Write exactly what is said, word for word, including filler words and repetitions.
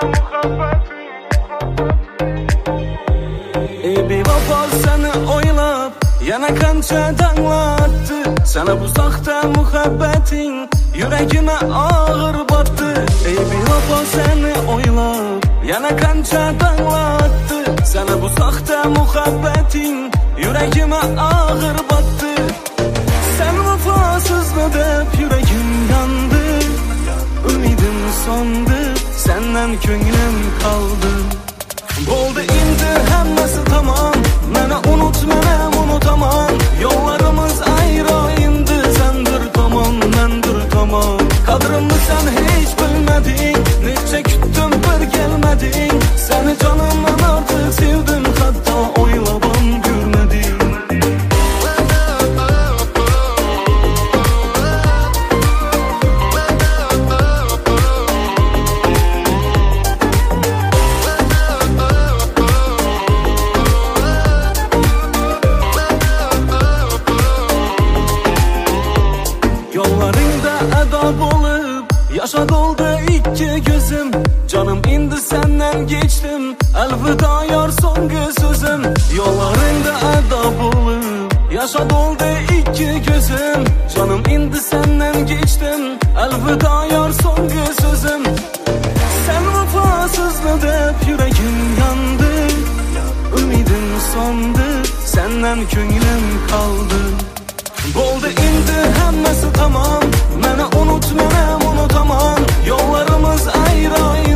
Ey bevafo seni oylab yana qancha danglatdi. Sana bu soxta muhabbating yuragima og'ir botdi. Ey bevafo seni oylab yana qancha danglatdi. Sana bu soxta muhabbating yuragima og'ir botdi. Sen vafosizmi deb yuragim yondi, umidim so'ndi, senden ko'nglim qoldi. Bo'ldi endi hammasi tamam, meni unut, men unutamam. Yollarımız ayrı endi, sen bir tomon, men bir tomon. Qadrimni sen hiç bilmedin, necha kutdim bir kelmedin. Seni canımdan artık sevdim, hatta oylabam görmedim. Yollarında eda bulup yaşa doldu iki gözüm. Canım indi senden geçtim, elveda yar so'nggi sözüm. Yollarında eda bulup yaşa doldu iki gözüm. Canım indi senden geçtim, elveda yar so'nggi sözüm. Sen vafosizmi deb yuragim yondi, umidim so'ndi, senden ko'nglim qoldi. Bo'ldi endi hammasi tamam, meni unut, men unutamam. Yollarımız ayrı